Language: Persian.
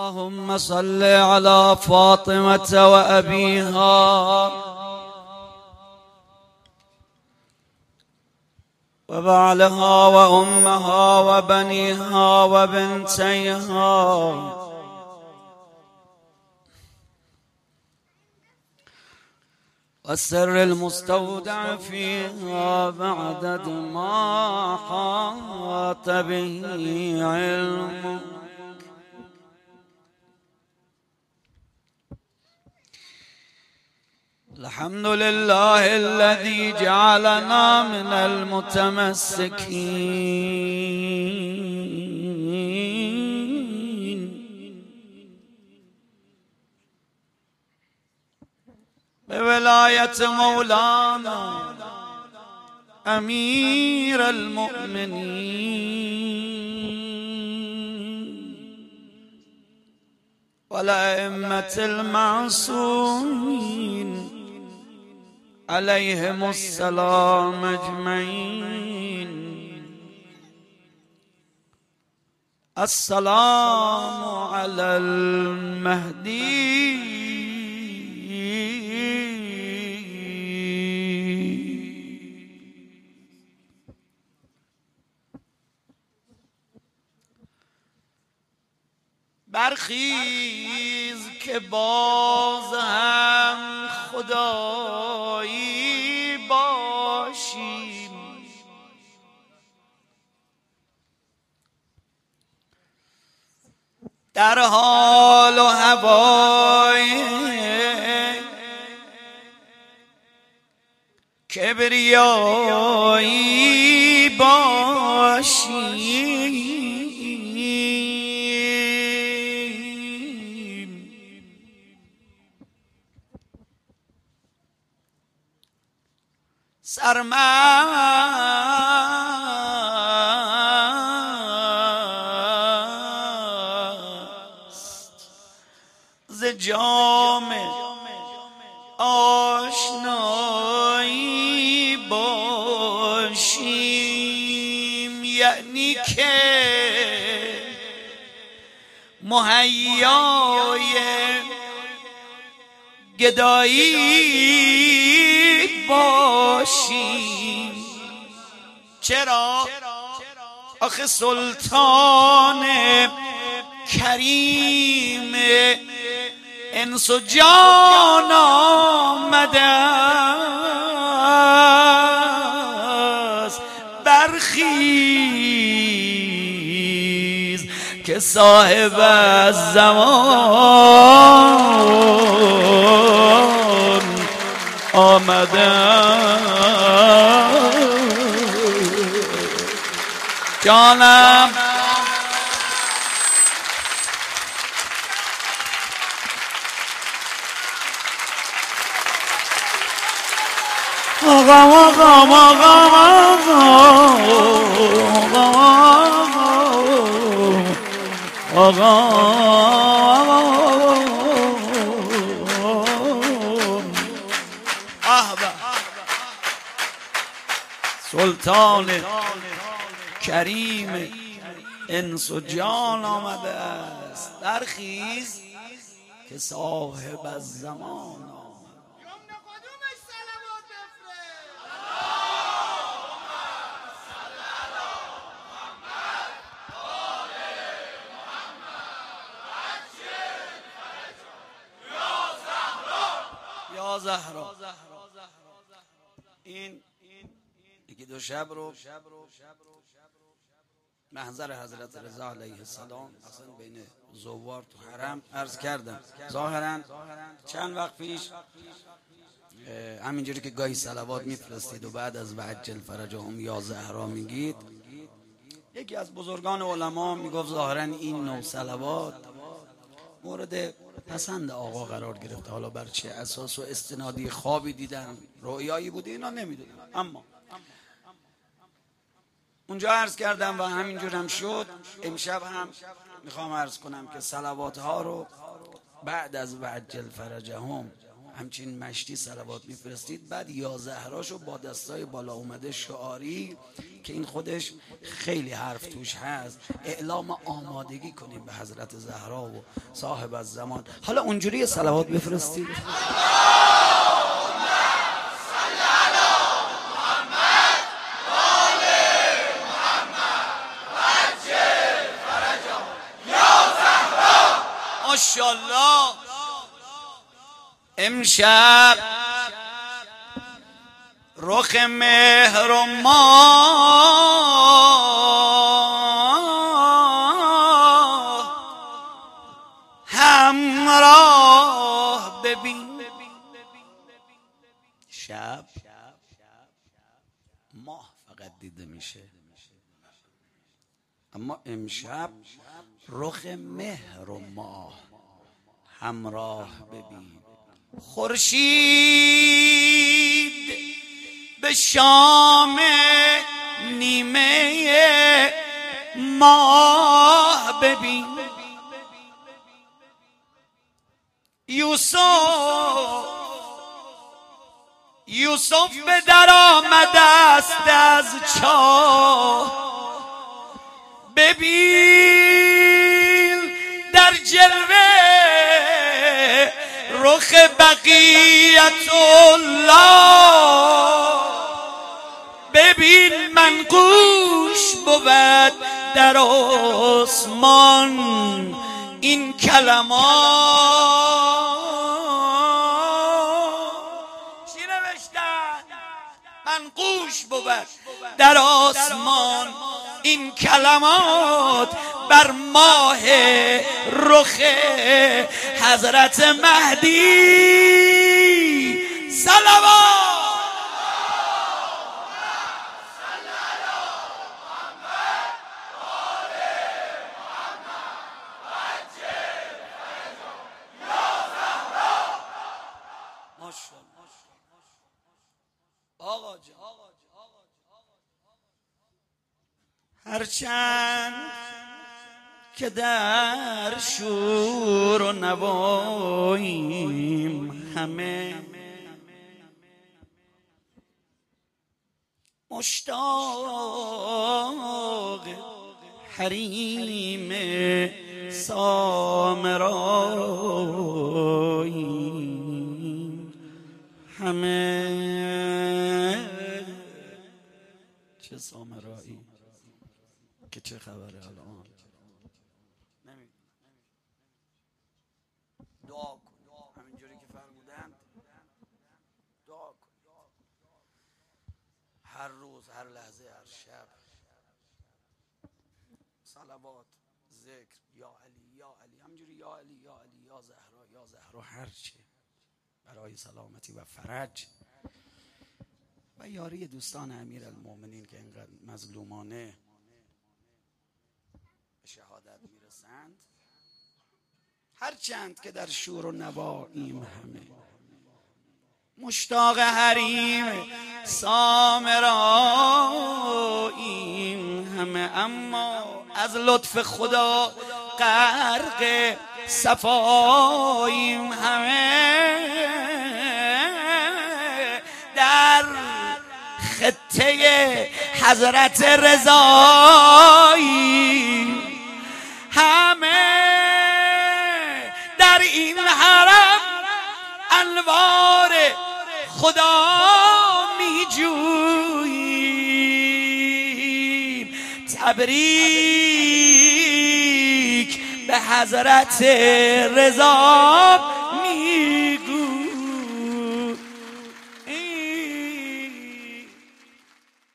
اللهم صل على فاطمة وأبيها وبعلها وأمها وبنيها وبنتيها والسر المستودع فيها بعدد ما حاط به علمك. الحمد لله الذي جعلنا من المتمسكين بولاية مولانا أمير المؤمنين والأئمة المعصومين عليهم السلام أجمعين. السلام على المهدي برخیز که باز هم خدایی باشیم، در حال و هوای کبریایی باشیم. سرمست ز جام آشنایی باشیم، یعنی که مهیای گدایی باشیم. چرا؟ آخه سلطان کریم انس و جان آمده است. برخیز که صاحب الزمان آمده. جانم آقا آقا آقا سلطان کریم انس و جان آمده است. برخیز که صاحب الزمان آمد. یا زهرا این یکی دو شب رو محضر حضرت رضا علیه السلام اصلا بین زوار تو حرم عرض کردم. ظاهرا چند وقت پیش همینجوری که گاهی صلوات میفرستید و بعد از وعجل فرجهم یا زهرا میگید، یکی از بزرگان علما میگفت ظاهرا این نوع صلوات مورد پسند آقا قرار گرفته. حالا بر چه اساس و استنادی خوابی دیدن، رؤیایی بوده، اینا نمیدونم، اما اونجا عرض کردم و همینجور هم شد. امشب هم میخوام عرض کنم که صلوات ها رو بعد از وعجل فرجهم همچین مشتی صلوات میفرستید، بعد یا زهراشو با دستای بالا اومده شعاری که این خودش خیلی حرف توش هست اعلام آمادگی کنیم به حضرت زهرا و صاحب الزمان. حالا اونجوری صلوات بفرستید. ماشاءالله. امشب رخ مهر و ماه همراه ببین. شب ماه فقط دیده میشه، اما امشب رخ مهر و ماه همراه ببین. خورشید به شام نیمه ماه ببین. یوسف به در آمده است از چاه ببین. در جلوه رخ بقیت الله ببین. منقوش بود در آسمان این کلمات. چی نوشتن؟ منقوش بود در آسمان این کلمات بر ماه رخ حضرت مهدی صلوات. آقا جان هرچند که در شور و نواییم همه مشتاق حریم سامراییم همه. چه سامرایی که چه خبره الان؟ دعا کن همینجوری که فرمودن، دعا کن هر روز، هر لحظه، هر شب صلوات، ذکر، یا علی یا علی، همینجوری یا علی یا علی، یا زهرا یا زهرا، هر چی برای سلامتی و فرج و یاری دوستان امیرالمومنین که اینقدر مظلومانه به شهادت میرسند. هرچند که در شور و نواییم همه مشتاق حریم سامراییم همه، اما از لطف خدا غرق صفاییم همه. در خطه حضرت رضاییم همه. در این حرم انوار خدا می جوییم. تبریک به حضرت رضا